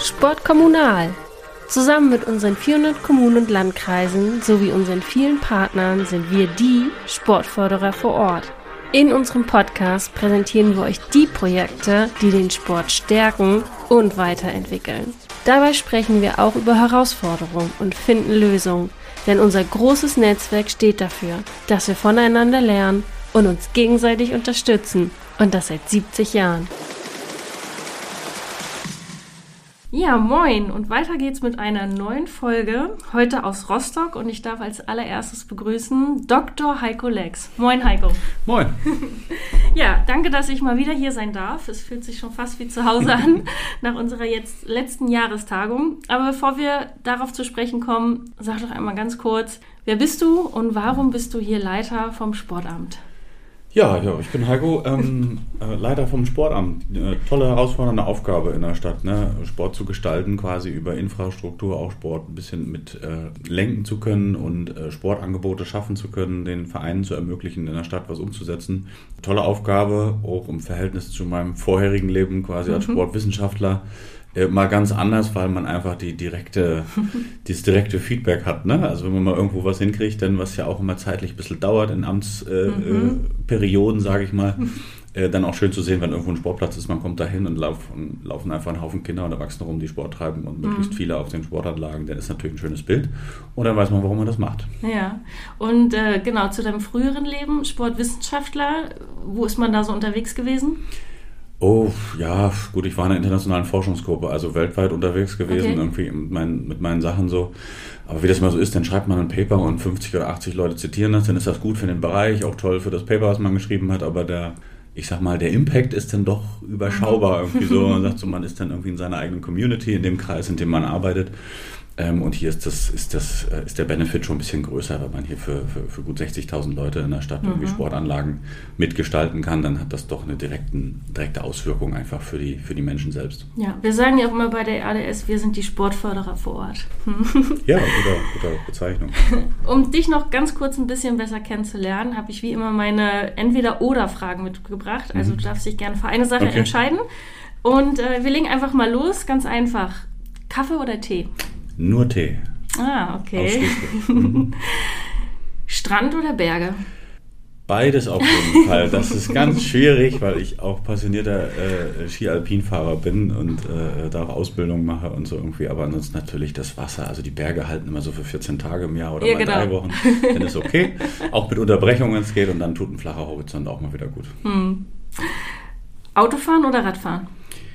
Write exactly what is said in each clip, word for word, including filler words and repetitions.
Sport kommunal. Zusammen mit unseren vierhundert Kommunen und Landkreisen sowie unseren vielen Partnern sind wir die Sportförderer vor Ort. In unserem Podcast präsentieren wir euch die Projekte, die den Sport stärken und weiterentwickeln. Dabei sprechen wir auch über Herausforderungen und finden Lösungen, denn unser großes Netzwerk steht dafür, dass wir voneinander lernen und uns gegenseitig unterstützen, und das seit siebzig Jahren. Ja, moin, und weiter geht's mit einer neuen Folge, heute aus Rostock, und ich darf als allererstes begrüßen Doktor Heiko Lex. Moin Heiko. Moin. Ja, danke, dass ich mal wieder hier sein darf. Es fühlt sich schon fast wie zu Hause an, nach unserer jetzt letzten Jahrestagung. Aber bevor wir darauf zu sprechen kommen, sag doch einmal ganz kurz, wer bist du und warum bist du hier Leiter vom Sportamt? Ja, ja, ich bin Heiko, ähm, äh, Leiter vom Sportamt. Eine tolle, herausfordernde Aufgabe in der Stadt, ne? Sport zu gestalten, quasi über Infrastruktur, auch Sport ein bisschen mit äh, lenken zu können und äh, Sportangebote schaffen zu können, den Vereinen zu ermöglichen, in der Stadt was umzusetzen. Tolle Aufgabe, auch im Verhältnis zu meinem vorherigen Leben quasi als mhm. Sportwissenschaftler. Äh, mal ganz anders, weil man einfach die direkte, dieses direkte Feedback hat, ne? Also wenn man mal irgendwo was hinkriegt, dann was ja auch immer zeitlich ein bisschen dauert in Amtsperioden, äh, mhm. äh, sage ich mal, äh, dann auch schön zu sehen, wenn irgendwo ein Sportplatz ist, man kommt da hin und laufen, laufen einfach ein Haufen Kinder und Erwachsene rum, die Sport treiben und möglichst mhm. viele auf den Sportanlagen, dann ist natürlich ein schönes Bild und dann weiß man, warum man das macht. Ja, und äh, genau, zu deinem früheren Leben, Sportwissenschaftler, wo ist man da so unterwegs gewesen? Oh, ja, gut, ich war in einer internationalen Forschungsgruppe, also weltweit unterwegs gewesen, okay. irgendwie mit meinen, mit meinen Sachen so. Aber wie das mal so ist, dann schreibt man ein Paper und fünfzig oder achtzig Leute zitieren das, dann ist das gut für den Bereich, auch toll für das Paper, was man geschrieben hat, aber der, ich sag mal, der Impact ist dann doch überschaubar irgendwie so. Man sagt so, man ist dann irgendwie in seiner eigenen Community, in dem Kreis, in dem man arbeitet. Ähm, und hier ist das, ist das, äh, ist der Benefit schon ein bisschen größer, weil man hier für, für, für gut sechzigtausend Leute in der Stadt mhm. irgendwie Sportanlagen mitgestalten kann, dann hat das doch eine direkten, direkte Auswirkung einfach für die, für die Menschen selbst. Ja, wir sagen ja auch immer bei der A D S, wir sind die Sportförderer vor Ort. Ja, guter, guter Bezeichnung. Um dich noch ganz kurz ein bisschen besser kennenzulernen, habe ich wie immer meine Entweder-Oder-Fragen mitgebracht. Also mhm. du darfst dich gerne für eine Sache okay. entscheiden. Und äh, wir legen einfach mal los, ganz einfach. Kaffee oder Tee? Nur Tee. Ah, okay. Mhm. Strand oder Berge? Beides auf jeden Fall. Das ist ganz schwierig, weil ich auch passionierter äh, Ski-Alpin-Fahrer bin und äh, da auch Ausbildung mache und so irgendwie. Aber ansonsten natürlich das Wasser. Also die Berge halten immer so für vierzehn Tage im Jahr oder ja, mal genau. drei Wochen. Dann ist okay. Auch mit Unterbrechungen, wenn es geht. Und dann tut ein flacher Horizont auch mal wieder gut. Hm. Autofahren oder Radfahren?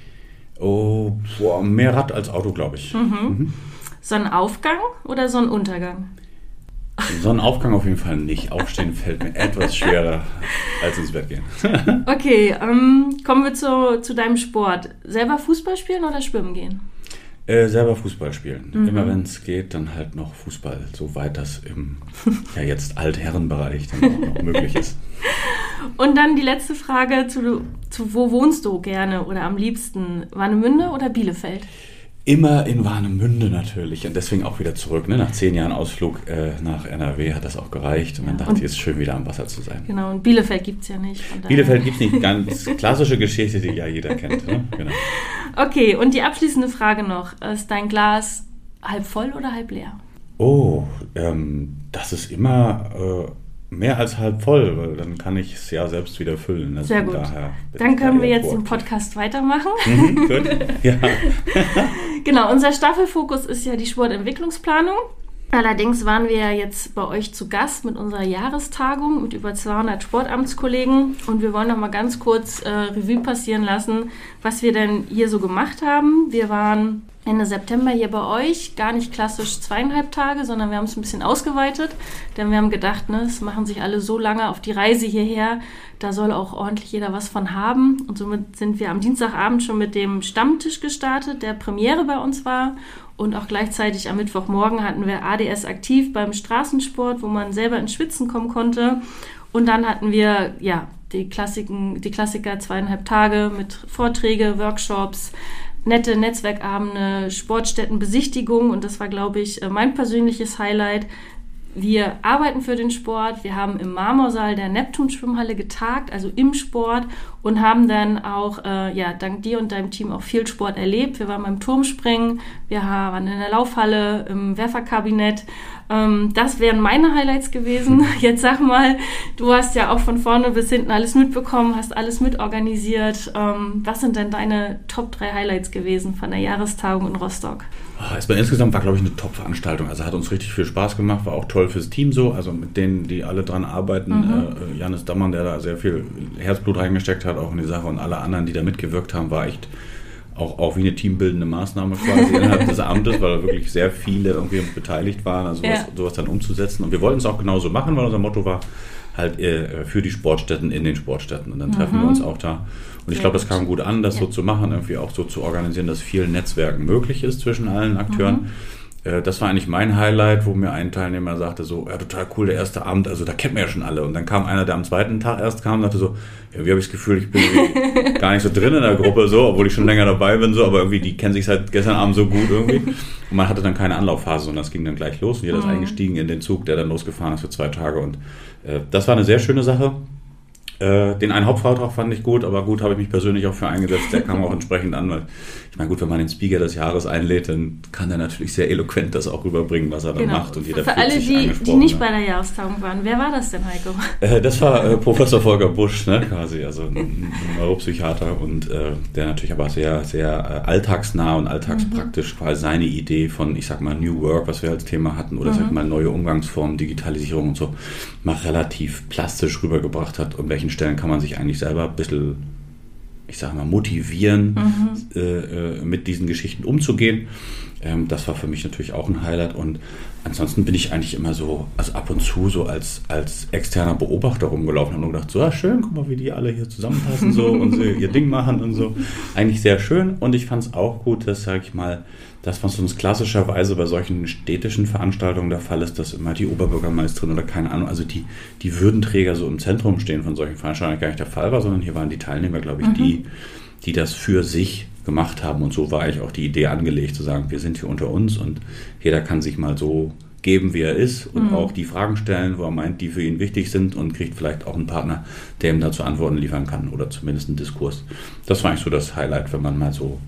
Oh, boah, mehr Rad als Auto, glaube ich. Mhm. Mhm. Sonnenaufgang oder Sonnenuntergang? Sonnenaufgang auf jeden Fall nicht. Aufstehen fällt mir etwas schwerer als ins Bett gehen. Okay, ähm, kommen wir zu, zu deinem Sport. Selber Fußball spielen oder schwimmen gehen? Äh, selber Fußball spielen. Mhm. Immer wenn es geht, dann halt noch Fußball, soweit das im ja jetzt Altherrenbereich dann auch noch möglich ist. Und dann die letzte Frage, zu, zu wo wohnst du gerne oder am liebsten? Warnemünde oder Bielefeld? Immer in Warnemünde natürlich und deswegen auch wieder zurück. Ne? Nach zehn Jahren Ausflug äh, nach N R W hat das auch gereicht und ja, man dachte, es ist schön, wieder am Wasser zu sein. Genau, und Bielefeld gibt es ja nicht. Bielefeld gibt es nicht. Ganz klassische Geschichte, die ja jeder kennt. Ne? Genau. Okay, und die abschließende Frage noch. Ist dein Glas halb voll oder halb leer? Oh, ähm, das ist immer... Äh, mehr als halb voll, weil dann kann ich es ja selbst wieder füllen. Also sehr gut. Dann können wir jetzt den Podcast weitermachen. Mhm, gut. Ja. Genau, unser Staffelfokus ist ja die Sportentwicklungsplanung. Allerdings waren wir ja jetzt bei euch zu Gast mit unserer Jahrestagung mit über zweihundert Sportamtskollegen und wir wollen noch mal ganz kurz äh, Revue passieren lassen, was wir denn hier so gemacht haben. Wir waren Ende September hier bei euch, gar nicht klassisch zweieinhalb Tage, sondern wir haben es ein bisschen ausgeweitet, denn wir haben gedacht, ne, es machen sich alle so lange auf die Reise hierher, da soll auch ordentlich jeder was von haben und somit sind wir am Dienstagabend schon mit dem Stammtisch gestartet, der Premiere bei uns war und auch gleichzeitig am Mittwochmorgen hatten wir A D S aktiv beim Straßensport, wo man selber ins Schwitzen kommen konnte und dann hatten wir, ja, die Klassiken, die Klassiker zweieinhalb Tage mit Vorträge, Workshops, nette Netzwerkabende, Sportstättenbesichtigung und das war, glaube ich, mein persönliches Highlight. wir arbeiten für den Sport, wir haben im Marmorsaal der Neptun-Schwimmhalle getagt, also im Sport, und haben dann auch, äh, ja, dank dir und deinem Team auch viel Sport erlebt. Wir waren beim Turmspringen, wir waren in der Laufhalle, im Werferkabinett. Ähm, das wären meine Highlights gewesen. Jetzt sag mal, du hast ja auch von vorne bis hinten alles mitbekommen, hast alles mitorganisiert. Ähm, was sind denn deine Top drei Highlights gewesen von der Jahrestagung in Rostock? Oh, erstmal insgesamt war, glaube ich, eine Top-Veranstaltung. Also hat uns richtig viel Spaß gemacht, war auch toll fürs Team so, also mit denen, die alle dran arbeiten. Mhm. Äh, Janis Dammann, der da sehr viel Herzblut reingesteckt hat, auch in die Sache, und alle anderen, die da mitgewirkt haben, war echt auch, auch wie eine teambildende Maßnahme quasi innerhalb des Amtes, weil da wirklich sehr viele irgendwie beteiligt waren, also sowas, ja. sowas dann umzusetzen. Und wir wollten es auch genauso machen, weil unser Motto war halt äh, für die Sportstätten in den Sportstätten. Und dann treffen mhm. wir uns auch da. Und ich glaube, das kam gut an, das ja. so zu machen, irgendwie auch so zu organisieren, dass viel Netzwerken möglich ist zwischen allen Akteuren. Mhm. Äh, das war eigentlich mein Highlight, wo mir ein Teilnehmer sagte so, ja, total cool, der erste Abend, also da kennt man ja schon alle. Und dann kam einer, der am zweiten Tag erst kam und sagte so, ja, wie habe ich das Gefühl, ich bin gar nicht so drin in der Gruppe, so, obwohl ich schon länger dabei bin, so, aber irgendwie, die kennen sich seit gestern Abend so gut irgendwie. Und man hatte dann keine Anlaufphase, sondern das ging dann gleich los. Und jeder ist mhm. eingestiegen in den Zug, der dann losgefahren ist für zwei Tage. Und äh, das war eine sehr schöne Sache. Äh, den einen Hauptvortrag fand ich gut, aber gut, habe ich mich persönlich auch für eingesetzt. Der kam auch entsprechend an, weil ich meine, gut, wenn man den Speaker des Jahres einlädt, dann kann er natürlich sehr eloquent das auch rüberbringen, was er dann genau. macht. Und jeder für alle, die, die nicht bei der Jahrestagung waren, wer war das denn, Heiko? Äh, das war äh, Professor Volker Busch, ne, quasi, also ein, ein Neuropsychiater, und äh, der natürlich aber sehr, sehr äh, alltagsnah und alltagspraktisch mhm. quasi seine Idee von, ich sag mal, New Work, was wir als Thema hatten, oder mhm. sag mal neue Umgangsformen, Digitalisierung und so, mal relativ plastisch rübergebracht hat, an welchen Stellen kann man sich eigentlich selber ein bisschen, ich sag mal, motivieren, mhm. äh, mit diesen Geschichten umzugehen. Ähm, das war für mich natürlich auch ein Highlight. Und ansonsten bin ich eigentlich immer so, also ab und zu so als, als externer Beobachter rumgelaufen und habe gedacht, so, ja, schön, guck mal, wie die alle hier zusammenpassen so und so ihr Ding machen und so. Eigentlich sehr schön. Und ich fand es auch gut, dass, sag ich mal, das, was uns klassischerweise bei solchen städtischen Veranstaltungen der Fall ist, dass immer die Oberbürgermeisterin oder keine Ahnung, also die, die Würdenträger so im Zentrum stehen von solchen Veranstaltungen, gar nicht der Fall war, sondern hier waren die Teilnehmer, glaube ich, mhm. die, die das für sich gemacht haben. Und so war eigentlich auch die Idee angelegt, zu sagen, wir sind hier unter uns und jeder kann sich mal so geben, wie er ist, und mhm. auch die Fragen stellen, wo er meint, die für ihn wichtig sind, und kriegt vielleicht auch einen Partner, der ihm dazu Antworten liefern kann oder zumindest einen Diskurs. Das war eigentlich so das Highlight, wenn man mal so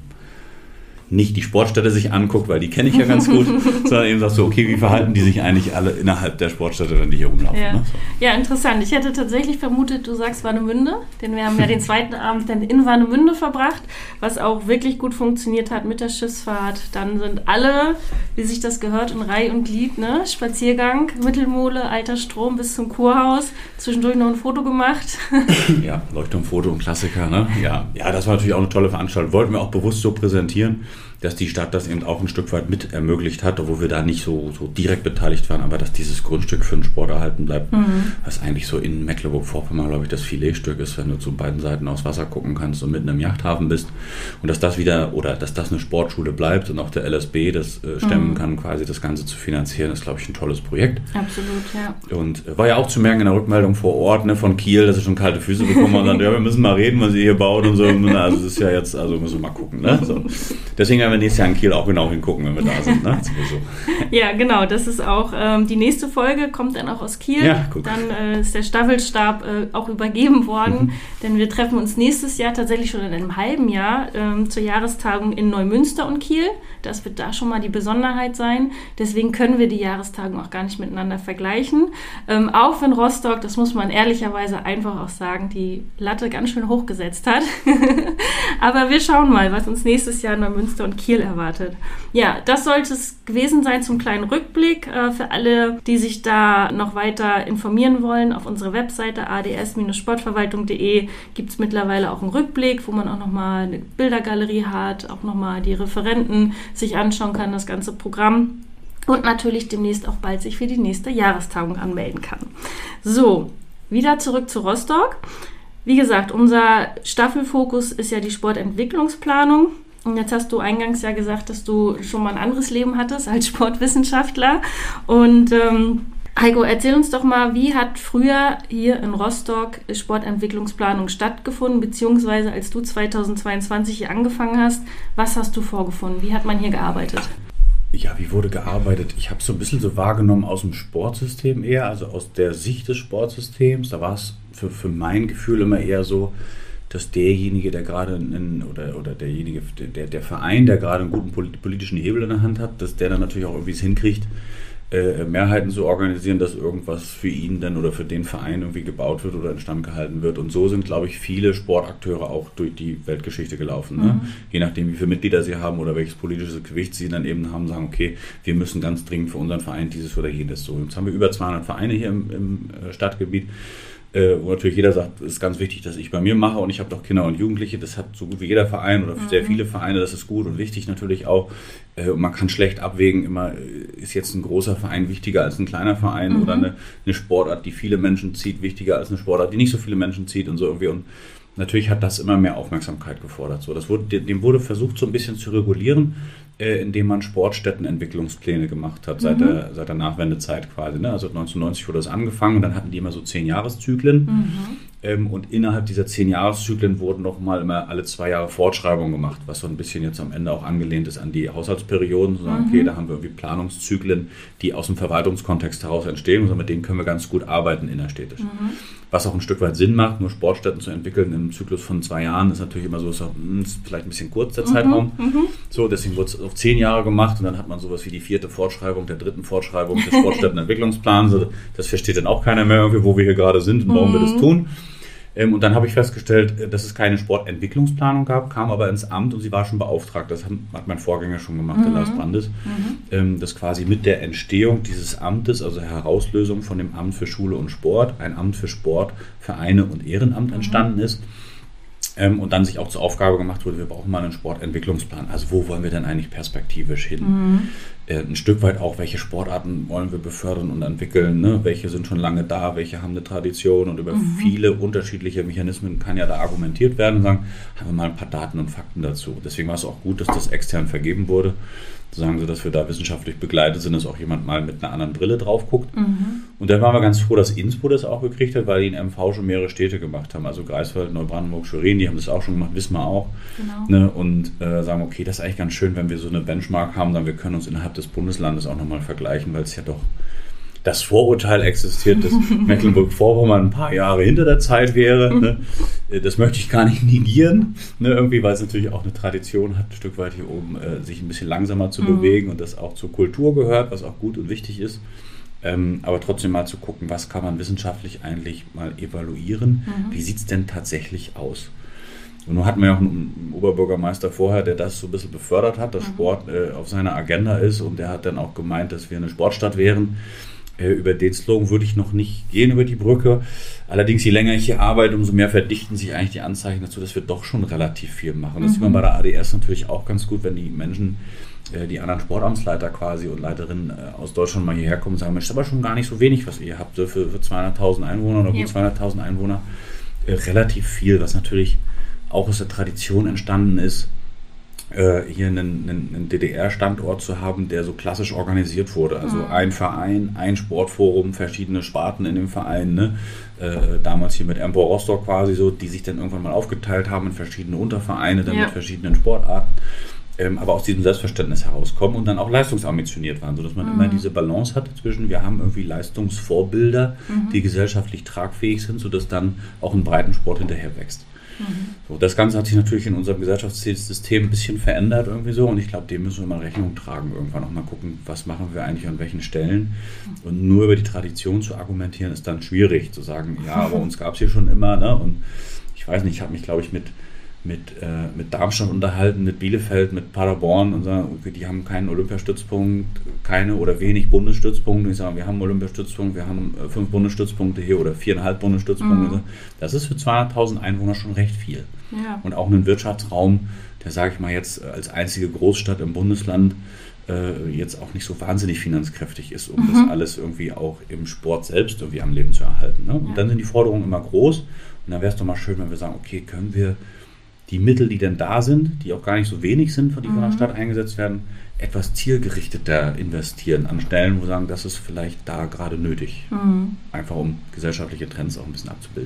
nicht die Sportstätte sich anguckt, weil die kenne ich ja ganz gut, sondern eben sagt so, okay, wie verhalten die sich eigentlich alle innerhalb der Sportstätte, wenn die hier rumlaufen? Ja, ne? so. ja, interessant. Ich hätte tatsächlich vermutet, du sagst Warnemünde, denn wir haben ja den zweiten Abend dann in Warnemünde verbracht, was auch wirklich gut funktioniert hat mit der Schiffsfahrt. Dann sind alle, wie sich das gehört, in Reih und Glied, ne? Spaziergang, Mittelmole, alter Strom bis zum Kurhaus, zwischendurch noch ein Foto gemacht. Ja, Leuchtturmfoto und Klassiker, ne? Ja, ja, das war natürlich auch eine tolle Veranstaltung. Wollten wir auch bewusst so präsentieren, dass die Stadt das eben auch ein Stück weit mit ermöglicht hat, obwohl wir da nicht so, so direkt beteiligt waren, aber dass dieses Grundstück für den Sport erhalten bleibt, mhm. was eigentlich so in Mecklenburg-Vorpommern, glaube ich, das Filetstück ist, wenn du zu beiden Seiten aufs Wasser gucken kannst und mitten im Yachthafen bist, und dass das wieder, oder dass das eine Sportschule bleibt und auch der L S B das äh, stemmen mhm. kann, quasi das Ganze zu finanzieren, ist, glaube ich, ein tolles Projekt. Absolut, ja. Und äh, war ja auch zu merken in der Rückmeldung vor Ort, ne, von Kiel, dass sie schon kalte Füße bekommen und dann, ja, wir müssen mal reden, was ihr hier baut und so, also das ist ja jetzt, also müssen wir mal gucken, ne, so. Deswegen werden wir nächstes Jahr in Kiel auch genau hingucken, wenn wir da sind. Ne? Ja, genau. Das ist auch ähm, die nächste Folge, kommt dann auch aus Kiel. Ja, dann äh, ist der Staffelstab äh, auch übergeben worden, mhm. denn wir treffen uns nächstes Jahr tatsächlich schon in einem halben Jahr ähm, zur Jahrestagung in Neumünster und Kiel. Das wird da schon mal die Besonderheit sein. Deswegen können wir die Jahrestagung auch gar nicht miteinander vergleichen. Ähm, auch wenn Rostock, das muss man ehrlicherweise einfach auch sagen, die Latte ganz schön hochgesetzt hat. Aber wir schauen mal, was uns nächstes Jahr in Neumünster und Kiel erwartet. Ja, das sollte es gewesen sein zum kleinen Rückblick. Äh, für alle, die sich da noch weiter informieren wollen, auf unserer Webseite a d s Bindestrich sportverwaltung punkt d e gibt es mittlerweile auch einen Rückblick, wo man auch nochmal eine Bildergalerie hat, auch nochmal die Referenten sich anschauen kann, das ganze Programm. Und natürlich demnächst auch bald sich für die nächste Jahrestagung anmelden kann. So, wieder zurück zu Rostock. Wie gesagt, unser Staffelfokus ist ja die Sportentwicklungsplanung. Und jetzt hast du eingangs ja gesagt, dass du schon mal ein anderes Leben hattest als Sportwissenschaftler. Und ähm, Heiko, erzähl uns doch mal, wie hat früher hier in Rostock Sportentwicklungsplanung stattgefunden, beziehungsweise als du zweitausendzweiundzwanzig hier angefangen hast, was hast du vorgefunden? Wie hat man hier gearbeitet? Ja, wie wurde gearbeitet? Ich habe es so ein bisschen so wahrgenommen aus dem Sportsystem eher, also aus der Sicht des Sportsystems. Da war es für, für mein Gefühl immer eher so, dass derjenige, der gerade einen, oder, oder derjenige, der, der Verein, der gerade einen guten politischen Hebel in der Hand hat, dass der dann natürlich auch irgendwie es hinkriegt, äh, Mehrheiten zu organisieren, dass irgendwas für ihn dann oder für den Verein irgendwie gebaut wird oder instand gehalten wird. Und so sind, glaube ich, viele Sportakteure auch durch die Weltgeschichte gelaufen. Mhm. Ne? Je nachdem, wie viele Mitglieder sie haben oder welches politische Gewicht sie dann eben haben, sagen, okay, wir müssen ganz dringend für unseren Verein dieses oder jenes so. Jetzt haben wir über zweihundert Vereine hier im, im Stadtgebiet. Äh, wo natürlich jeder sagt, es ist ganz wichtig, dass ich bei mir mache und ich habe doch Kinder und Jugendliche, das hat so gut wie jeder Verein oder mhm. sehr viele Vereine, das ist gut und wichtig natürlich auch. Äh, und man kann schlecht abwägen, immer ist jetzt ein großer Verein wichtiger als ein kleiner Verein mhm. oder eine, eine Sportart, die viele Menschen zieht, wichtiger als eine Sportart, die nicht so viele Menschen zieht und so irgendwie. Und natürlich hat das immer mehr Aufmerksamkeit gefordert. So, das wurde, dem wurde versucht, so ein bisschen zu regulieren, äh, indem man Sportstättenentwicklungspläne gemacht hat, mhm. seit, der, seit der Nachwendezeit quasi. Ne? Also neunzehnhundertneunzig wurde das angefangen und dann hatten die immer so zehn Jahreszyklen. Mhm. Ähm, und innerhalb dieser zehn Jahreszyklen wurden nochmal immer alle zwei Jahre Fortschreibungen gemacht, was so ein bisschen jetzt am Ende auch angelehnt ist an die Haushaltsperioden. So sagen, mhm. okay, da haben wir irgendwie Planungszyklen, die aus dem Verwaltungskontext heraus entstehen und mit denen können wir ganz gut arbeiten innerstädtisch. Mhm. Was auch ein Stück weit Sinn macht, nur Sportstätten zu entwickeln im Zyklus von zwei Jahren, ist natürlich immer so, ist auch, ist vielleicht ein bisschen kurz der Zeitraum. Mhm, so, deswegen wurde es auf zehn Jahre gemacht und dann hat man sowas wie die vierte Fortschreibung, der dritten Fortschreibung des Sportstättenentwicklungsplans. So, das versteht dann auch keiner mehr irgendwie, wo wir hier gerade sind und warum mhm. wir das tun. Ähm, und dann habe ich festgestellt, dass es keine Sportentwicklungsplanung gab, kam aber ins Amt und sie war schon beauftragt. Das hat, hat mein Vorgänger schon gemacht, mhm. der Lars Brandes. Mhm. Ähm, dass quasi mit der Entstehung dieses Amtes, also Herauslösung von dem Amt für Schule und Sport, ein Amt für Sport, Vereine und Ehrenamt mhm. entstanden ist. Ähm, und dann sich auch zur Aufgabe gemacht wurde, wir brauchen mal einen Sportentwicklungsplan. Also wo wollen wir denn eigentlich perspektivisch hin? Mhm. Äh, ein Stück weit auch, welche Sportarten wollen wir befördern und entwickeln? Ne? Welche sind schon lange da? Welche haben eine Tradition? Und über mhm. viele unterschiedliche Mechanismen kann ja da argumentiert werden und sagen, haben wir mal ein paar Daten und Fakten dazu. Deswegen war es auch gut, dass das extern vergeben wurde. Sagen sie, dass wir da wissenschaftlich begleitet sind, dass auch jemand mal mit einer anderen Brille drauf guckt. Mhm. Und dann waren wir ganz froh, dass Innsbruck das auch gekriegt hat, weil die in M V schon mehrere Städte gemacht haben. Also Greifswald, Neubrandenburg, Schwerin, die haben das auch schon gemacht, wissen wir auch. Genau. Ne? Und äh, sagen, okay, das ist eigentlich ganz schön, wenn wir so eine Benchmark haben, dann wir können uns innerhalb des Bundeslandes auch nochmal vergleichen, weil es ja doch das Vorurteil existiert, dass Mecklenburg-Vorpommern ein paar Jahre hinter der Zeit wäre. Ne? Das möchte ich gar nicht negieren, ne? Irgendwie, weil es natürlich auch eine Tradition hat, ein Stück weit hier oben äh, sich ein bisschen langsamer zu mhm. bewegen und das auch zur Kultur gehört, was auch gut und wichtig ist. Ähm, aber trotzdem mal zu gucken, was kann man wissenschaftlich eigentlich mal evaluieren? Mhm. Wie sieht es denn tatsächlich aus? Und nun hatten wir ja auch einen Oberbürgermeister vorher, der das so ein bisschen befördert hat, dass mhm. Sport äh, auf seiner Agenda ist und der hat dann auch gemeint, dass wir eine Sportstadt wären. Über den Slogan würde ich noch nicht gehen über die Brücke. Allerdings, je länger ich hier arbeite, umso mehr verdichten sich eigentlich die Anzeichen dazu, dass wir doch schon relativ viel machen. Das mhm. sieht man bei der A D S natürlich auch ganz gut, wenn die Menschen, die anderen Sportamtsleiter quasi und Leiterinnen aus Deutschland mal hierher kommen und sagen, das ist aber schon gar nicht so wenig, was ihr habt für, für zweihunderttausend Einwohner oder gut ja. zweihunderttausend Einwohner. Relativ viel, was natürlich auch aus der Tradition entstanden ist, hier einen, einen, einen D D R-Standort zu haben, der so klassisch organisiert wurde. Also mhm. ein Verein, ein Sportforum, verschiedene Sparten in dem Verein. Ne? Äh, damals hier mit Empor Rostock quasi so, die sich dann irgendwann mal aufgeteilt haben in verschiedene Untervereine, dann ja. mit verschiedenen Sportarten. Ähm, aber aus diesem Selbstverständnis herauskommen und dann auch leistungsambitioniert waren, sodass man mhm. immer diese Balance hat zwischen, wir haben irgendwie Leistungsvorbilder, mhm. die gesellschaftlich tragfähig sind, sodass dann auch ein Breitensport hinterher wächst. Mhm. So, das Ganze hat sich natürlich in unserem Gesellschaftssystem ein bisschen verändert irgendwie so und ich glaube, dem müssen wir mal Rechnung tragen, irgendwann noch mal gucken, was machen wir eigentlich an welchen Stellen und nur über die Tradition zu argumentieren ist dann schwierig, zu sagen, ja, aber uns gab es hier schon immer, ne? Und ich weiß nicht, ich habe mich glaube ich mit mit, äh, mit Darmstadt unterhalten, mit Bielefeld, mit Paderborn und sagen, okay, die haben keinen Olympiastützpunkt, keine oder wenig Bundesstützpunkte. Ich sage, wir haben einen Olympiastützpunkt, wir haben äh, fünf Bundesstützpunkte hier oder viereinhalb Bundesstützpunkte. Mhm. Das ist für zweihunderttausend Einwohner schon recht viel. Ja. Und auch einen Wirtschaftsraum, der, sage ich mal, jetzt als einzige Großstadt im Bundesland äh, jetzt auch nicht so wahnsinnig finanzkräftig ist, um mhm. das alles irgendwie auch im Sport selbst irgendwie am Leben zu erhalten. Ne? Und ja. dann sind die Forderungen immer groß. Und dann wäre es doch mal schön, wenn wir sagen, okay, können wir die Mittel, die denn da sind, die auch gar nicht so wenig sind, die von der Stadt eingesetzt werden, etwas zielgerichteter investieren an Stellen, wo wir sagen, das ist vielleicht da gerade nötig. Mhm. Einfach um gesellschaftliche Trends auch ein bisschen abzubilden.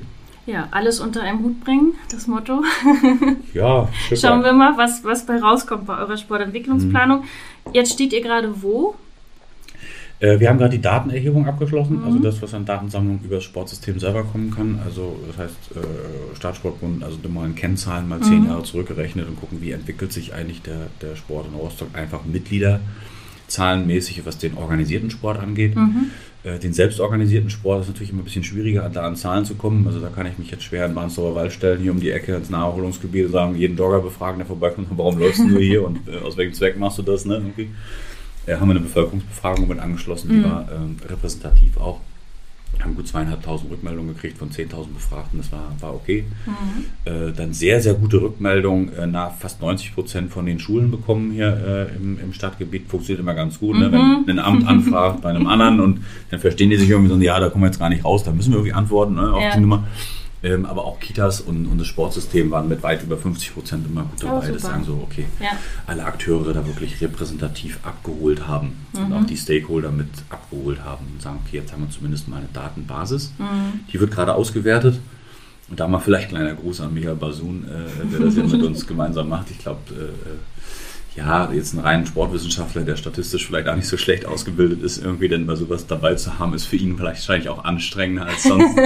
Ja, alles unter einen Hut bringen, das Motto. Ja, schauen wir mal, was, was bei rauskommt bei eurer Sportentwicklungsplanung. Mhm. Jetzt steht ihr gerade wo? Äh, wir haben gerade die Datenerhebung abgeschlossen, mhm. also das, was an Datensammlung über das Sportsystem selber kommen kann. Also das heißt, äh, Staatssportbund, also mal in Kennzahlen mal zehn mhm. Jahre zurückgerechnet und gucken, wie entwickelt sich eigentlich der, der Sport in Rostock, einfach Mitglieder zahlenmäßig, was den organisierten Sport angeht. Mhm. Äh, den selbstorganisierten Sport ist natürlich immer ein bisschen schwieriger, da an Zahlen zu kommen. Also da kann ich mich jetzt schwer in Barnsdorfer Wald stellen, hier um die Ecke ins Naherholungsgebiet und sagen, jeden Jogger befragen, der vorbeikommt, warum läufst du hier und äh, aus welchem Zweck machst du das? Ne? Irgendwie. Äh, haben wir eine Bevölkerungsbefragung mit angeschlossen, die mhm. war äh, repräsentativ auch. Wir haben gut zweieinhalbtausend Rückmeldungen gekriegt von zehntausend Befragten, das war, war okay. Mhm. Äh, dann sehr, sehr gute Rückmeldungen, äh, nach fast neunzig Prozent von den Schulen bekommen hier äh, im, im Stadtgebiet. Funktioniert immer ganz gut, mhm. ne? Wenn ein Amt anfragt bei einem anderen und dann verstehen die sich irgendwie so, ja, da kommen wir jetzt gar nicht raus, da müssen wir irgendwie antworten, ne, auf ja. die Nummer. Ähm, aber auch Kitas und, und das Sportsystem waren mit weit über fünfzig Prozent immer gut dabei. Oh, das sagen so, okay, ja. alle Akteure da wirklich repräsentativ abgeholt haben mhm. und auch die Stakeholder mit abgeholt haben und sagen, okay, jetzt haben wir zumindest mal eine Datenbasis. Mhm. Die wird gerade ausgewertet. Und da mal vielleicht ein kleiner Gruß an Michael Basun, äh, der das ja mit uns gemeinsam macht. Ich glaube, äh, ja, jetzt einen reinen Sportwissenschaftler, der statistisch vielleicht auch nicht so schlecht ausgebildet ist, irgendwie denn mal sowas dabei zu haben, ist für ihn vielleicht wahrscheinlich auch anstrengender als sonst.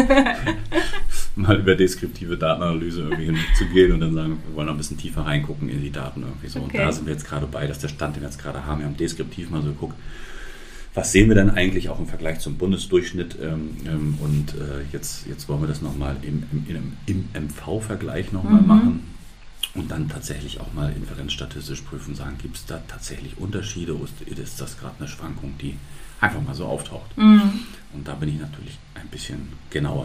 Mal über deskriptive Datenanalyse irgendwie hinzugehen und dann sagen, wir wollen noch ein bisschen tiefer reingucken in die Daten irgendwie so. Okay. Und da sind wir jetzt gerade bei, dass der Stand, den wir jetzt gerade haben, wir haben deskriptiv mal so geguckt, was sehen wir denn eigentlich auch im Vergleich zum Bundesdurchschnitt ähm, ähm, und äh, jetzt, jetzt wollen wir das nochmal im, im, im M V-Vergleich nochmal mhm. machen und dann tatsächlich auch mal inferenzstatistisch prüfen, sagen, gibt es da tatsächlich Unterschiede oder ist das gerade eine Schwankung, die einfach mal so auftaucht. Mhm. Und da bin ich natürlich ein bisschen genauer.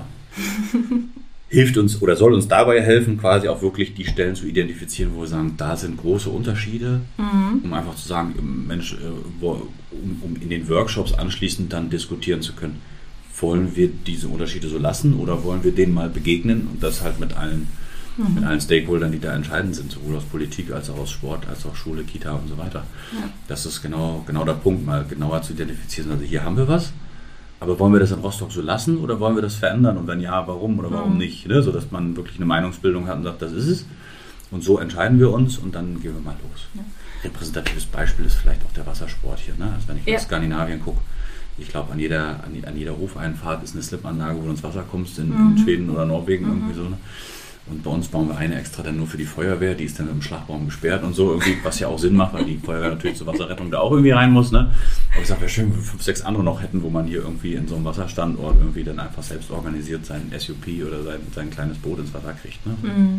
Hilft uns oder soll uns dabei helfen, quasi auch wirklich die Stellen zu identifizieren, wo wir sagen, da sind große Unterschiede, mhm. um einfach zu sagen, Mensch, wo, um, um in den Workshops anschließend dann diskutieren zu können, wollen wir diese Unterschiede so lassen oder wollen wir denen mal begegnen und das halt mit allen, mhm. mit allen Stakeholdern, die da entscheidend sind, sowohl aus Politik als auch aus Sport, als auch Schule, Kita und so weiter. Ja. Das ist genau, genau der Punkt, mal genauer zu identifizieren. Also hier haben wir was. Aber wollen wir das in Rostock so lassen oder wollen wir das verändern? Und wenn ja, warum oder warum mhm. nicht? Ne? Sodass man wirklich eine Meinungsbildung hat und sagt, das ist es. Und so entscheiden wir uns und dann gehen wir mal los. Ja. Repräsentatives Beispiel ist vielleicht auch der Wassersport hier. Ne? Also wenn ich ja. nach Skandinavien gucke, ich glaube, an jeder, an, an jeder Hofeinfahrt ist eine Slipanlage, wo du ins Wasser kommst, in, mhm. in Schweden oder Norwegen mhm. irgendwie so. Ne? Und bei uns bauen wir eine extra dann nur für die Feuerwehr, die ist dann mit dem Schlagbaum gesperrt und so, irgendwie, was ja auch Sinn macht, weil die Feuerwehr natürlich zur Wasserrettung da auch irgendwie rein muss. Ne? Aber ich sage, wäre schön, wenn wir fünf, sechs andere noch hätten, wo man hier irgendwie in so einem Wasserstandort irgendwie dann einfach selbst organisiert sein S U P oder sein, sein kleines Boot ins Wasser kriegt. Ne?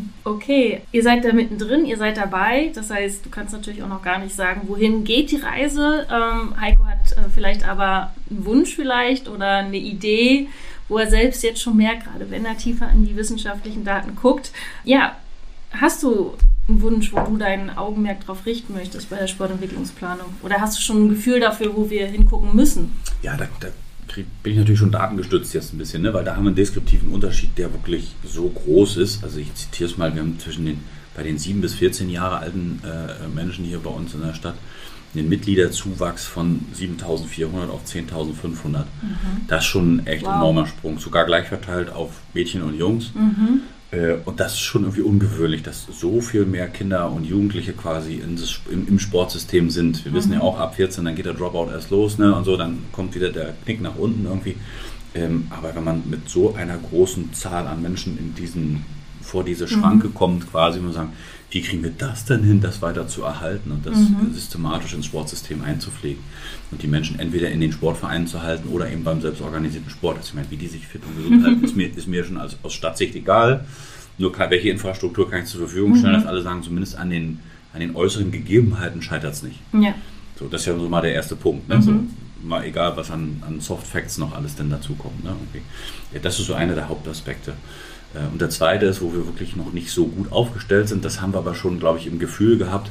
Okay, ihr seid da mittendrin, ihr seid dabei, das heißt, du kannst natürlich auch noch gar nicht sagen, wohin geht die Reise. Ähm, Heiko hat äh, vielleicht aber einen Wunsch vielleicht oder eine Idee, wo er selbst jetzt schon merkt, gerade wenn er tiefer in die wissenschaftlichen Daten guckt. Ja, hast du einen Wunsch, wo du dein Augenmerk drauf richten möchtest bei der Sportentwicklungsplanung? Oder hast du schon ein Gefühl dafür, wo wir hingucken müssen? Ja, da, da bin ich natürlich schon datengestützt jetzt ein bisschen, ne? Weil da haben wir einen deskriptiven Unterschied, der wirklich so groß ist. Also ich zitiere es mal, wir haben zwischen den, bei den sieben bis vierzehn Jahre alten äh, Menschen hier bei uns in der Stadt den Mitgliederzuwachs von siebentausendvierhundert auf zehntausendfünfhundert. Mhm. Das ist schon ein echt wow. enormer Sprung, sogar gleich verteilt auf Mädchen und Jungs. Mhm. Äh, und das ist schon irgendwie ungewöhnlich, dass so viel mehr Kinder und Jugendliche quasi in das, im, im Sportsystem sind. Wir mhm. wissen ja auch, ab vierzehn, dann geht der Dropout erst los, ne, und so, dann kommt wieder der Knick nach unten irgendwie. Ähm, aber wenn man mit so einer großen Zahl an Menschen in diesen, vor diese Schranke mhm. kommt, quasi, muss man sagen, wie kriegen wir das denn hin, das weiter zu erhalten und das mhm. systematisch ins Sportsystem einzupflegen und die Menschen entweder in den Sportvereinen zu halten oder eben beim selbstorganisierten Sport. Also ich meine, wie die sich fit und gesund halten, ist mir, ist mir schon als, aus Stadtsicht egal. Nur kann, welche Infrastruktur kann ich zur Verfügung stellen, mhm. dass alle sagen, zumindest an den, an den äußeren Gegebenheiten scheitert es nicht. Ja. So, das ist ja so mal der erste Punkt. Ne? Mhm. So, mal egal, was an, an Soft Facts noch alles denn dazukommt. Ne? Okay. Ja, das ist so einer der Hauptaspekte. Und der zweite ist, wo wir wirklich noch nicht so gut aufgestellt sind, das haben wir aber schon, glaube ich, im Gefühl gehabt,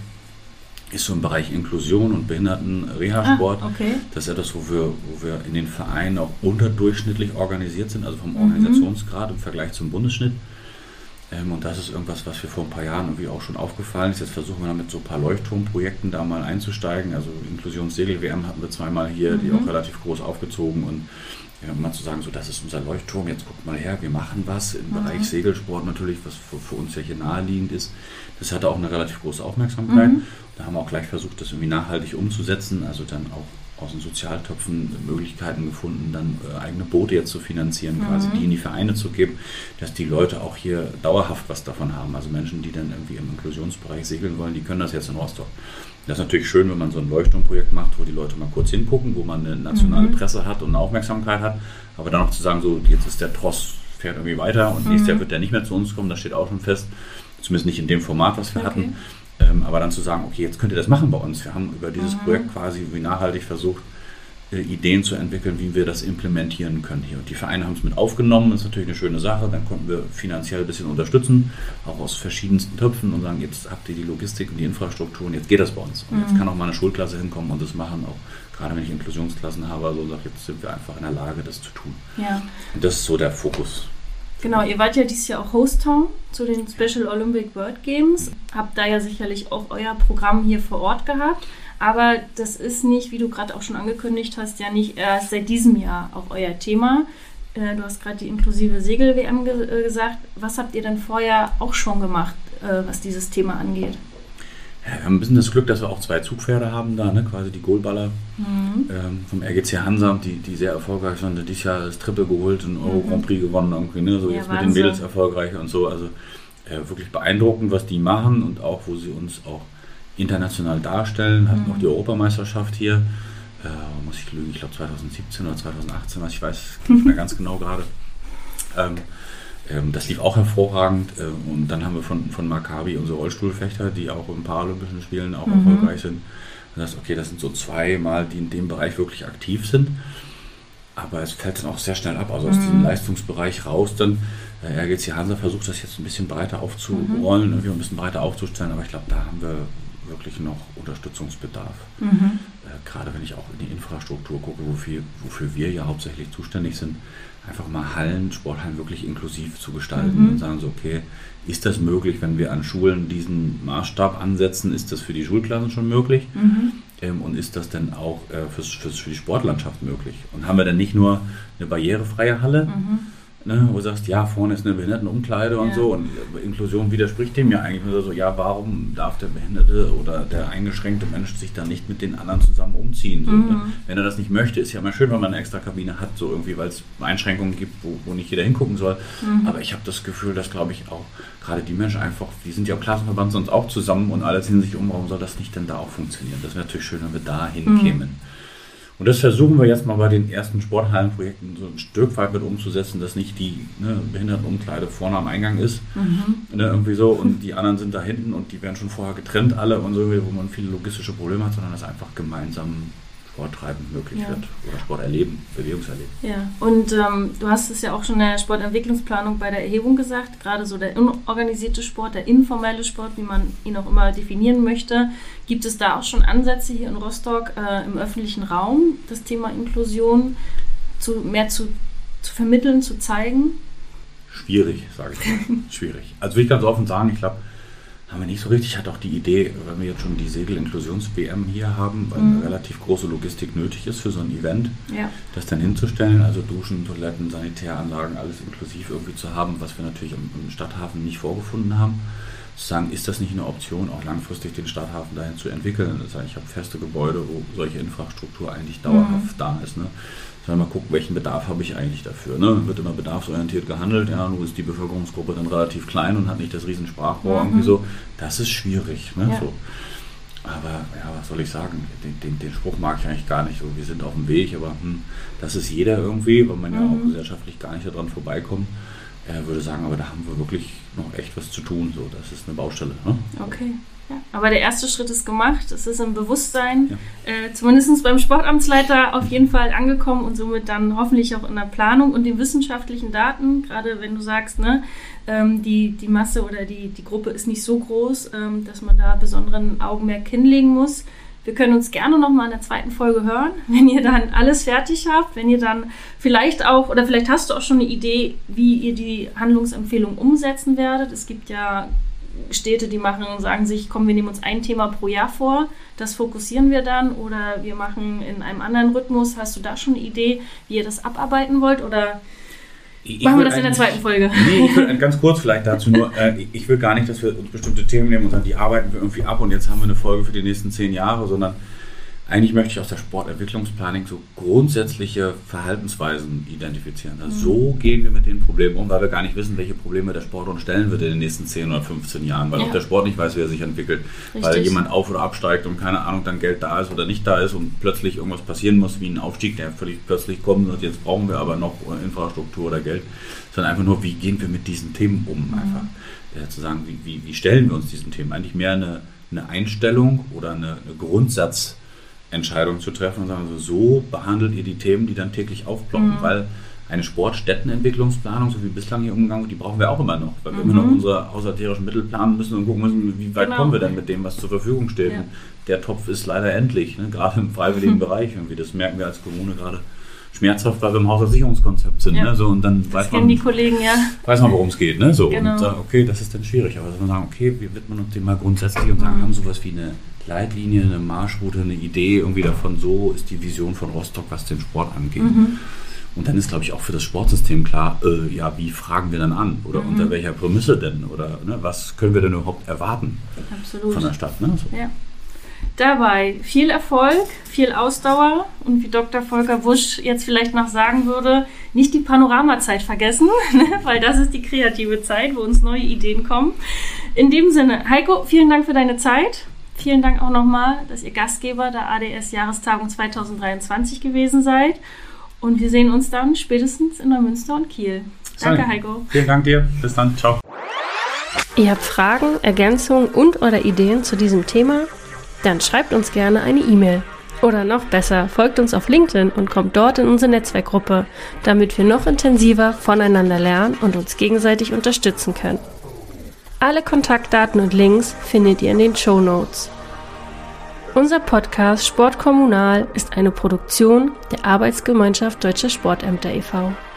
ist so im Bereich Inklusion und Behinderten-Reha-Sport. Ah, okay. Das ist etwas, wo wir, wo wir in den Vereinen auch unterdurchschnittlich organisiert sind, also vom Organisationsgrad im Vergleich zum Bundesschnitt. Ähm, und das ist irgendwas, was wir vor ein paar Jahren irgendwie auch schon aufgefallen ist. Jetzt versuchen wir mit so ein paar Leuchtturmprojekten da mal einzusteigen. Also Inklusionssegel-W M hatten wir zweimal hier, mhm. die auch relativ groß aufgezogen und ja, mal zu sagen, so das ist unser Leuchtturm, jetzt guckt mal her, wir machen was im mhm. Bereich Segelsport natürlich, was für, für uns ja hier naheliegend ist. Das hatte auch eine relativ große Aufmerksamkeit. Mhm. Da haben wir auch gleich versucht, das irgendwie nachhaltig umzusetzen, also dann auch aus den Sozialtöpfen Möglichkeiten gefunden, dann äh, eigene Boote jetzt zu finanzieren, mhm. quasi die in die Vereine zu geben, dass die Leute auch hier dauerhaft was davon haben. Also Menschen, die dann irgendwie im Inklusionsbereich segeln wollen, die können das jetzt in Rostock. Das ist natürlich schön, wenn man so ein Leuchtturmprojekt macht, wo die Leute mal kurz hingucken, wo man eine nationale mhm. Presse hat und eine Aufmerksamkeit hat, aber dann auch zu sagen, so jetzt ist der Tross, fährt irgendwie weiter und mhm. nächstes Jahr wird der nicht mehr zu uns kommen, das steht auch schon fest, zumindest nicht in dem Format, was wir okay. hatten. Ähm, aber dann zu sagen, okay, jetzt könnt ihr das machen bei uns. Wir haben über dieses mhm. Projekt quasi wie nachhaltig versucht, äh, Ideen zu entwickeln, wie wir das implementieren können hier. Und die Vereine haben es mit aufgenommen, das ist natürlich eine schöne Sache. Dann konnten wir finanziell ein bisschen unterstützen, auch aus verschiedensten Töpfen und sagen, jetzt habt ihr die Logistik und die Infrastruktur und jetzt geht das bei uns. Und mhm. jetzt kann auch mal eine Schulklasse hinkommen und das machen, auch gerade wenn ich Inklusionsklassen habe, also sage jetzt sind wir einfach in der Lage, das zu tun. Ja. Und das ist so der Fokus. Genau, ihr wart ja dieses Jahr auch Host-Town zu den Special Olympic World Games. Habt da ja sicherlich auch euer Programm hier vor Ort gehabt. Aber das ist nicht, wie du gerade auch schon angekündigt hast, ja nicht erst seit diesem Jahr auch euer Thema. Du hast gerade die inklusive Segel-W M ge- gesagt. Was habt ihr denn vorher auch schon gemacht, was dieses Thema angeht? Ja, wir haben ein bisschen das Glück, dass wir auch zwei Zugpferde haben da, ne? Quasi die Goalballer mhm. ähm, vom R G C Hansa, die, die sehr erfolgreich sind. Dieses Jahr das Triple geholt, einen Euro mhm. Grand Prix gewonnen, irgendwie, ne? So ja, jetzt Wahnsinn. Mit den Mädels erfolgreich und so. Also äh, wirklich beeindruckend, was die machen und auch, wo sie uns auch international darstellen. Hatten mhm. auch die Europameisterschaft hier, äh, muss ich lügen, ich glaube zwanzig siebzehn oder zwanzig achtzehn, was ich weiß nicht mehr ganz genau gerade. Ähm, Das lief auch hervorragend und dann haben wir von, von Maccabi unsere Rollstuhlfechter, die auch in Paralympischen Spielen auch mhm. erfolgreich sind. Das heißt, okay, das sind so zweimal, die in dem Bereich wirklich aktiv sind, aber es fällt dann auch sehr schnell ab, also aus mhm. diesem Leistungsbereich raus. Dann R G C Hansa versucht das jetzt ein bisschen breiter aufzurollen, mhm. irgendwie ein bisschen breiter aufzustellen, aber ich glaube, da haben wir wirklich noch Unterstützungsbedarf. Mhm. Äh, gerade wenn ich auch in die Infrastruktur gucke, wofür, wofür wir ja hauptsächlich zuständig sind, einfach mal Hallen, Sporthallen wirklich inklusiv zu gestalten mhm. und sagen so, okay, ist das möglich, wenn wir an Schulen diesen Maßstab ansetzen, ist das für die Schulklassen schon möglich? Mhm. Ähm, und ist das denn auch äh, fürs, fürs, für die Sportlandschaft möglich? Und haben wir dann nicht nur eine barrierefreie Halle, mhm. ne, wo du sagst, ja, vorne ist eine Behindertenumkleide und ja. so, und Inklusion widerspricht dem ja eigentlich nur so, ja, warum darf der Behinderte oder der eingeschränkte Mensch sich da nicht mit den anderen zusammen umziehen? So, mhm. ne? Wenn er das nicht möchte, ist ja immer schön, wenn man eine extra Kabine hat, so irgendwie, weil es Einschränkungen gibt, wo, wo nicht jeder hingucken soll. Mhm. Aber ich habe das Gefühl, dass, glaube ich, auch gerade die Menschen einfach, die sind ja im Klassenverband sonst auch zusammen und alle ziehen sich um, warum soll das nicht denn da auch funktionieren? Das wäre natürlich schön, wenn wir da hinkämen. Mhm. Und das versuchen wir jetzt mal bei den ersten Sporthallenprojekten so ein Stück weit mit umzusetzen, dass nicht die ne, Behindertenumkleide vorne am Eingang ist, mhm. ne, irgendwie so, und die anderen sind da hinten und die werden schon vorher getrennt alle und so, wo man viele logistische Probleme hat, sondern dass einfach gemeinsam Sporttreiben möglich ja. wird oder Sporterleben, Bewegungserleben. Ja, und ähm, du hast es ja auch schon in der Sportentwicklungsplanung bei der Erhebung gesagt, gerade so der unorganisierte Sport, der informelle Sport, wie man ihn auch immer definieren möchte. Gibt es da auch schon Ansätze hier in Rostock äh, im öffentlichen Raum, das Thema Inklusion zu, mehr zu, zu vermitteln, zu zeigen? Schwierig, sage ich mal. Schwierig. Also will ich ganz offen sagen, ich glaube, haben wir nicht so richtig. Ich hatte auch die Idee, wenn wir jetzt schon die Segel-Inklusions-W M hier haben, weil mhm. eine relativ große Logistik nötig ist für so ein Event, ja. das dann hinzustellen, also Duschen, Toiletten, Sanitäranlagen, alles inklusiv irgendwie zu haben, was wir natürlich im, im Stadthafen nicht vorgefunden haben. Zu sagen, ist das nicht eine Option, auch langfristig den Stadthafen dahin zu entwickeln? Das heißt, ich habe feste Gebäude, wo solche Infrastruktur eigentlich dauerhaft mhm. da ist. Ne? Sollen wir mal gucken, welchen Bedarf habe ich eigentlich dafür. Ne? Wird immer bedarfsorientiert gehandelt, ja, nur ist die Bevölkerungsgruppe dann relativ klein und hat nicht das riesen Sprachrohr mhm. irgendwie so. Das ist schwierig. Ne? Ja. So. Aber ja, was soll ich sagen? Den, den, den Spruch mag ich eigentlich gar nicht. So, wir sind auf dem Weg, aber hm, das ist jeder irgendwie, weil man mhm. ja auch gesellschaftlich gar nicht daran vorbeikommt. Er würde sagen, aber da haben wir wirklich noch echt was zu tun. So, das ist eine Baustelle. Ne? Okay. Ja, aber der erste Schritt ist gemacht, es ist im Bewusstsein, ja. äh, zumindest beim Sportamtsleiter auf jeden Fall angekommen und somit dann hoffentlich auch in der Planung und den wissenschaftlichen Daten, gerade wenn du sagst, ne, ähm, die, die Masse oder die, die Gruppe ist nicht so groß, ähm, dass man da besonderen Augenmerk hinlegen muss. Wir können uns gerne nochmal in der zweiten Folge hören, wenn ihr dann alles fertig habt, wenn ihr dann vielleicht auch, oder vielleicht hast du auch schon eine Idee, wie ihr die Handlungsempfehlung umsetzen werdet. Es gibt ja Städte, die machen, sagen sich, komm, wir nehmen uns ein Thema pro Jahr vor, das fokussieren wir dann, oder wir machen in einem anderen Rhythmus. Hast du da schon eine Idee, wie ihr das abarbeiten wollt, oder ich machen wir das in der zweiten Folge? Nee, ich will ganz kurz vielleicht dazu nur, äh, ich will gar nicht, dass wir uns bestimmte Themen nehmen und sagen, die arbeiten wir irgendwie ab und jetzt haben wir eine Folge für die nächsten zehn Jahre, sondern eigentlich möchte ich aus der Sportentwicklungsplanung so grundsätzliche Verhaltensweisen identifizieren. Also so gehen wir mit den Problemen um, weil wir gar nicht wissen, welche Probleme der Sport uns stellen wird in den nächsten zehn oder fünfzehn Jahren, weil ja. auch der Sport nicht weiß, wie er sich entwickelt. Richtig. Weil jemand auf- oder absteigt und keine Ahnung, dann Geld da ist oder nicht da ist und plötzlich irgendwas passieren muss, wie ein Aufstieg, der völlig plötzlich kommt und jetzt brauchen wir aber noch Infrastruktur oder Geld. Sondern einfach nur, wie gehen wir mit diesen Themen um? Mhm. Einfach ja, zu sagen, wie, wie, wie stellen wir uns diesen Themen? Eigentlich mehr eine, eine Einstellung oder eine, eine Grundsatz- Entscheidung zu treffen und sagen, so, so behandelt ihr die Themen, die dann täglich aufploppen, mhm. weil eine Sportstättenentwicklungsplanung, so wie bislang hier umgegangen wird, die brauchen wir auch immer noch, weil wir mhm. immer noch unsere haushalterischen Mittel planen müssen und gucken müssen, wie weit genau. kommen wir denn mit dem, was zur Verfügung steht. Ja. Der Topf ist leider endlich, ne? Gerade im freiwilligen mhm. Bereich, irgendwie. Das merken wir als Kommune gerade schmerzhaft, weil wir im Haushaltssicherungskonzept sind. Ja. Ne? So, und dann das weiß man, die Kollegen, ja. weiß man, worum es geht. Ne? So, genau. Und sagt, okay, das ist dann schwierig, aber dass man sagen, okay, wie wird man uns dem mal grundsätzlich und sagen, mhm. haben sowas wie eine Leitlinie, eine Marschroute, eine Idee irgendwie davon, so ist die Vision von Rostock, was den Sport angeht. Mhm. Und dann ist, glaube ich, auch für das Sportsystem klar, äh, ja, wie fragen wir dann an? Oder mhm. unter welcher Prämisse denn? Oder ne, was können wir denn überhaupt erwarten Absolut. Von der Stadt? Ne? So. Ja. Dabei viel Erfolg, viel Ausdauer und wie Doktor Volker Busch jetzt vielleicht noch sagen würde, nicht die Panoramazeit vergessen, weil das ist die kreative Zeit, wo uns neue Ideen kommen. In dem Sinne, Heiko, vielen Dank für deine Zeit. Vielen Dank auch nochmal, dass ihr Gastgeber der A D S-Jahrestagung zweitausenddreiundzwanzig gewesen seid. Und wir sehen uns dann spätestens in Neumünster und Kiel. Danke, Sorry. Heiko. Vielen Dank dir. Bis dann. Ciao. Ihr habt Fragen, Ergänzungen und oder Ideen zu diesem Thema? Dann schreibt uns gerne eine E-Mail. Oder noch besser, folgt uns auf LinkedIn und kommt dort in unsere Netzwerkgruppe, damit wir noch intensiver voneinander lernen und uns gegenseitig unterstützen können. Alle Kontaktdaten und Links findet ihr in den Shownotes. Unser Podcast Sport Kommunal ist eine Produktion der Arbeitsgemeinschaft Deutscher Sportämter e V